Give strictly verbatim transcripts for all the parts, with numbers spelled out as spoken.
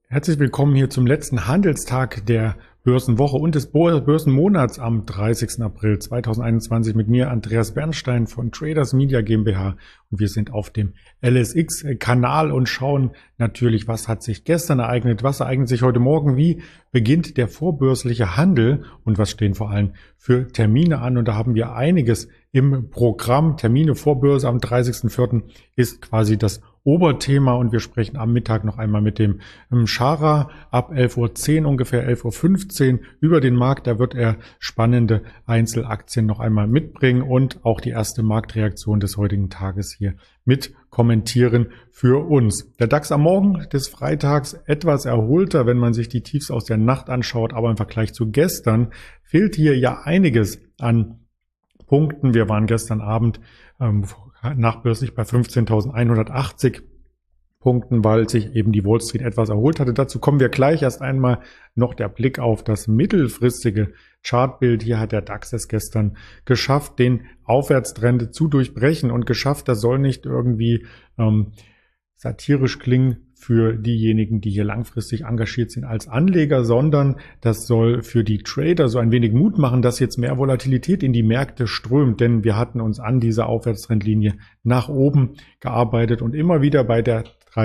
Herzlich willkommen hier zum letzten Handelstag der Börsenwoche und des Börsenmonats am dreißigsten April zweitausendeinundzwanzig mit mir, Andreas Bernstein von Traders Media GmbH. Und wir sind auf dem L S X-Kanal und schauen natürlich, was hat sich gestern ereignet, was ereignet sich heute Morgen, wie beginnt der vorbörsliche Handel und was stehen vor allem für Termine an. Und da haben wir einiges im Programm. Termine vor Börse am dreißigsten vierten ist quasi das Oberthema und wir sprechen am Mittag noch einmal mit dem Schara ab elf Uhr zehn, ungefähr elf Uhr fünfzehn über den Markt. Da wird er spannende Einzelaktien noch einmal mitbringen und auch die erste Marktreaktion des heutigen Tages hier mit kommentieren für uns. Der DAX am Morgen des Freitags etwas erholter, wenn man sich die Tiefs aus der Nacht anschaut, aber im Vergleich zu gestern fehlt hier ja einiges an Punkten. Wir waren gestern Abend ähm, nachbörslich bei fünfzehntausendeinhundertachtzig Punkten, weil sich eben die Wall Street etwas erholt hatte. Dazu kommen wir gleich. Erst einmal noch der Blick auf das mittelfristige Chartbild. Hier hat der DAX es gestern geschafft, den Aufwärtstrend zu durchbrechen und geschafft, das soll nicht irgendwie ähm, satirisch klingen für diejenigen, die hier langfristig engagiert sind als Anleger, sondern das soll für die Trader so ein wenig Mut machen, dass jetzt mehr Volatilität in die Märkte strömt, denn wir hatten uns an dieser Aufwärtstrendlinie nach oben gearbeitet und immer wieder bei der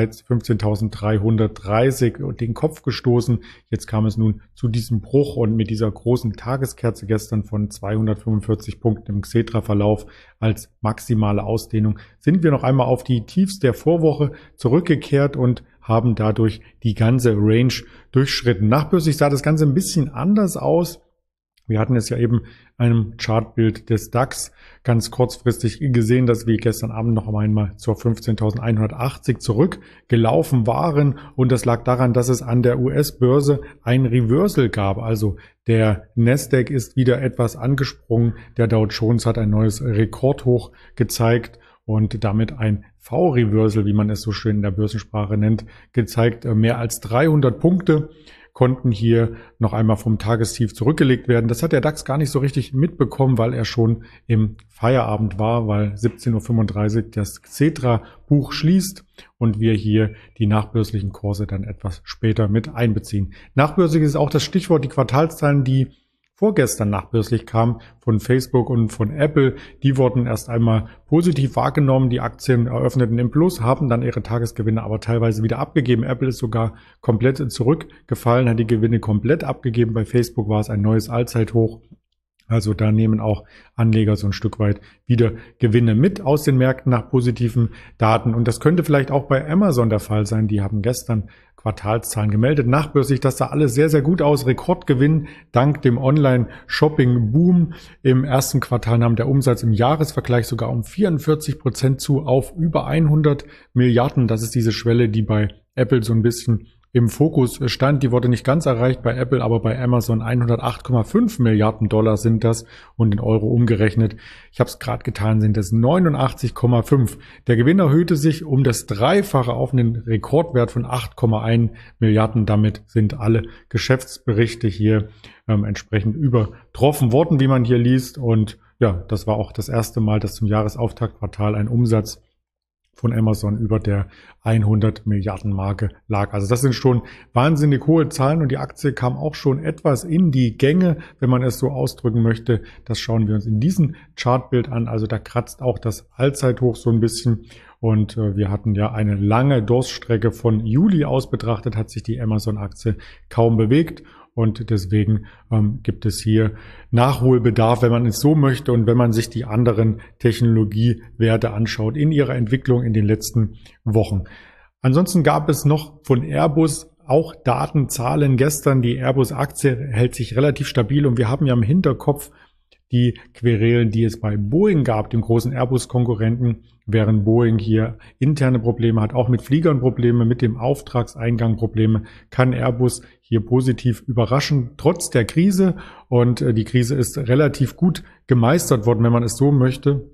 fünfzehntausenddreihundertdreißig und den Kopf gestoßen. Jetzt kam es nun zu diesem Bruch und mit dieser großen Tageskerze gestern von zweihundertfünfundvierzig Punkten im Xetra-Verlauf als maximale Ausdehnung sind wir noch einmal auf die Tiefs der Vorwoche zurückgekehrt und haben dadurch die ganze Range durchschritten. Nachbörslich sah das Ganze ein bisschen anders aus. Wir hatten es ja eben einem Chartbild des DAX ganz kurzfristig gesehen, dass wir gestern Abend noch einmal zur fünfzehntausendeinhundertachtzig zurückgelaufen waren. Und das lag daran, dass es an der U S-Börse ein Reversal gab. Also der Nasdaq ist wieder etwas angesprungen. Der Dow Jones hat ein neues Rekordhoch gezeigt und damit ein V-Reversal, wie man es so schön in der Börsensprache nennt, gezeigt. Mehr als dreihundert Punkte konnten hier noch einmal vom Tagestief zurückgelegt werden. Das hat der DAX gar nicht so richtig mitbekommen, weil er schon im Feierabend war, weil siebzehn Uhr fünfunddreißig das Xetra-Buch schließt und wir hier die nachbörslichen Kurse dann etwas später mit einbeziehen. Nachbörslich ist auch das Stichwort die Quartalszahlen, die vorgestern nachbörslich kam von Facebook und von Apple. Die wurden erst einmal positiv wahrgenommen. Die Aktien eröffneten im Plus, haben dann ihre Tagesgewinne aber teilweise wieder abgegeben. Apple ist sogar komplett zurückgefallen, hat die Gewinne komplett abgegeben. Bei Facebook war es ein neues Allzeithoch. Also da nehmen auch Anleger so ein Stück weit wieder Gewinne mit aus den Märkten nach positiven Daten. Und das könnte vielleicht auch bei Amazon der Fall sein. Die haben gestern Quartalszahlen gemeldet. Nachbörslich, das sah alles sehr, sehr gut aus. Rekordgewinn dank dem Online-Shopping-Boom. Im ersten Quartal nahm der Umsatz im Jahresvergleich sogar um vierundvierzig Prozent zu auf über hundert Milliarden. Das ist diese Schwelle, die bei Apple so ein bisschen im Fokus stand. Die wurde nicht ganz erreicht bei Apple, aber bei Amazon hundertacht Komma fünf Milliarden Dollar sind das und in Euro umgerechnet. Ich habe es gerade getan, sind es neunundachtzig Komma fünf. Der Gewinn erhöhte sich um das Dreifache auf einen Rekordwert von acht Komma eins Milliarden. Damit sind alle Geschäftsberichte hier ähm, entsprechend übertroffen worden, wie man hier liest. Und ja, das war auch das erste Mal, dass zum Jahresauftaktquartal ein Umsatz von Amazon über der hundert Milliarden Marke lag. Also das sind schon wahnsinnig hohe Zahlen und die Aktie kam auch schon etwas in die Gänge, wenn man es so ausdrücken möchte. Das schauen wir uns in diesem Chartbild an. Also da kratzt auch das Allzeithoch so ein bisschen und äh, wir hatten ja eine lange Durststrecke von Juli aus betrachtet, hat sich die Amazon-Aktie kaum bewegt. Und deswegen ähm, gibt es hier Nachholbedarf, wenn man es so möchte und wenn man sich die anderen Technologiewerte anschaut in ihrer Entwicklung in den letzten Wochen. Ansonsten gab es noch von Airbus auch Datenzahlen gestern. Die Airbus-Aktie hält sich relativ stabil und wir haben ja im Hinterkopf die Querelen, die es bei Boeing gab, dem großen Airbus-Konkurrenten, während Boeing hier interne Probleme hat, auch mit Fliegern Probleme, mit dem Auftragseingang Probleme, kann Airbus hier positiv überraschen, trotz der Krise. Und die Krise ist relativ gut gemeistert worden, wenn man es so möchte.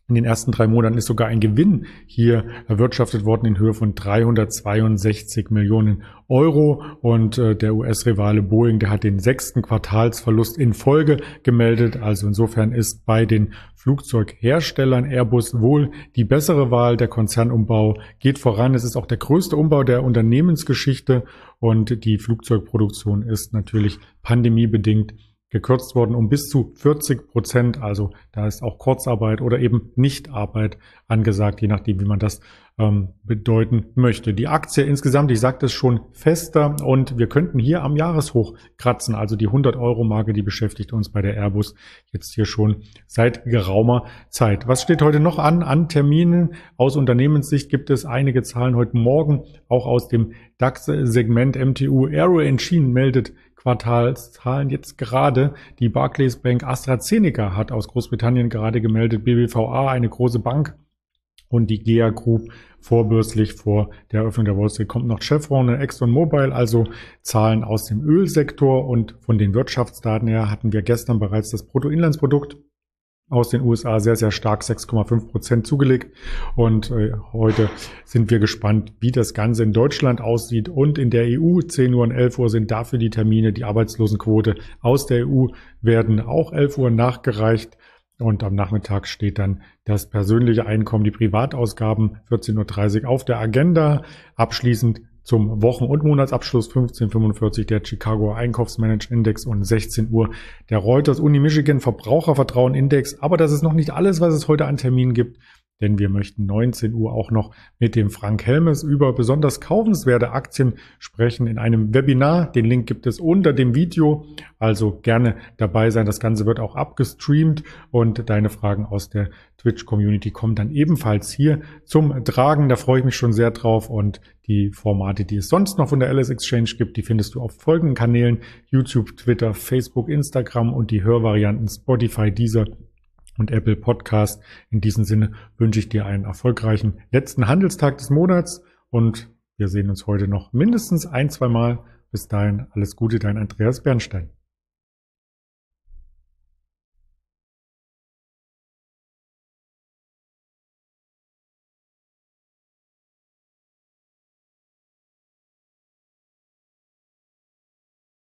In den ersten drei Monaten ist sogar ein Gewinn hier erwirtschaftet worden in Höhe von dreihundertzweiundsechzig Millionen Euro. Und äh, der U S-Rivale Boeing, der hat den sechsten Quartalsverlust in Folge gemeldet. Also insofern ist bei den Flugzeugherstellern Airbus wohl die bessere Wahl. Der Konzernumbau geht voran. Es ist auch der größte Umbau der Unternehmensgeschichte. Und die Flugzeugproduktion ist natürlich pandemiebedingt gekürzt worden um bis zu vierzig Prozent. Also da ist auch Kurzarbeit oder eben Nichtarbeit angesagt, je nachdem, wie man das ähm, bedeuten möchte. Die Aktie insgesamt, ich sagte es schon, fester und wir könnten hier am Jahreshoch kratzen. Also die hundert-Euro-Marke, die beschäftigt uns bei der Airbus jetzt hier schon seit geraumer Zeit. Was steht heute noch an, an Terminen? Aus Unternehmenssicht gibt es einige Zahlen heute Morgen, auch aus dem DAX-Segment. M T U Aero Engine meldet Quartalszahlen jetzt gerade. Die Barclays Bank AstraZeneca hat aus Großbritannien gerade gemeldet, B B V A, eine große Bank, und die G E A Group vorbörslich vor der Eröffnung der Wall Street kommt noch Chevron und ExxonMobil, also Zahlen aus dem Ölsektor. Und von den Wirtschaftsdaten her hatten wir gestern bereits das Bruttoinlandsprodukt aus den U S A sehr, sehr stark, sechs Komma fünf Prozent zugelegt. Und äh, heute sind wir gespannt, wie das Ganze in Deutschland aussieht. Und in der E U, zehn Uhr und elf Uhr sind dafür die Termine. Die Arbeitslosenquote aus der E U werden auch elf Uhr nachgereicht. Und am Nachmittag steht dann das persönliche Einkommen, die Privatausgaben, vierzehn Uhr dreißig auf der Agenda. Abschließend zum Wochen- und Monatsabschluss fünfzehn Uhr fünfundvierzig der Chicago Einkaufsmanagerindex und sechzehn Uhr der Reuters Uni Michigan Verbrauchervertrauen Index. Aber das ist noch nicht alles, was es heute an Terminen gibt, denn wir möchten neunzehn Uhr auch noch mit dem Frank Helmes über besonders kaufenswerte Aktien sprechen in einem Webinar. Den Link gibt es unter dem Video, also gerne dabei sein. Das Ganze wird auch abgestreamt und deine Fragen aus der Twitch-Community kommen dann ebenfalls hier zum Tragen. Da freue ich mich schon sehr drauf, und die Formate, die es sonst noch von der Alice Exchange gibt, die findest du auf folgenden Kanälen: YouTube, Twitter, Facebook, Instagram und die Hörvarianten Spotify, Deezer und Apple Podcast. In diesem Sinne wünsche ich dir einen erfolgreichen letzten Handelstag des Monats und wir sehen uns heute noch mindestens ein, zwei Mal. Bis dahin alles Gute, dein Andreas Bernstein.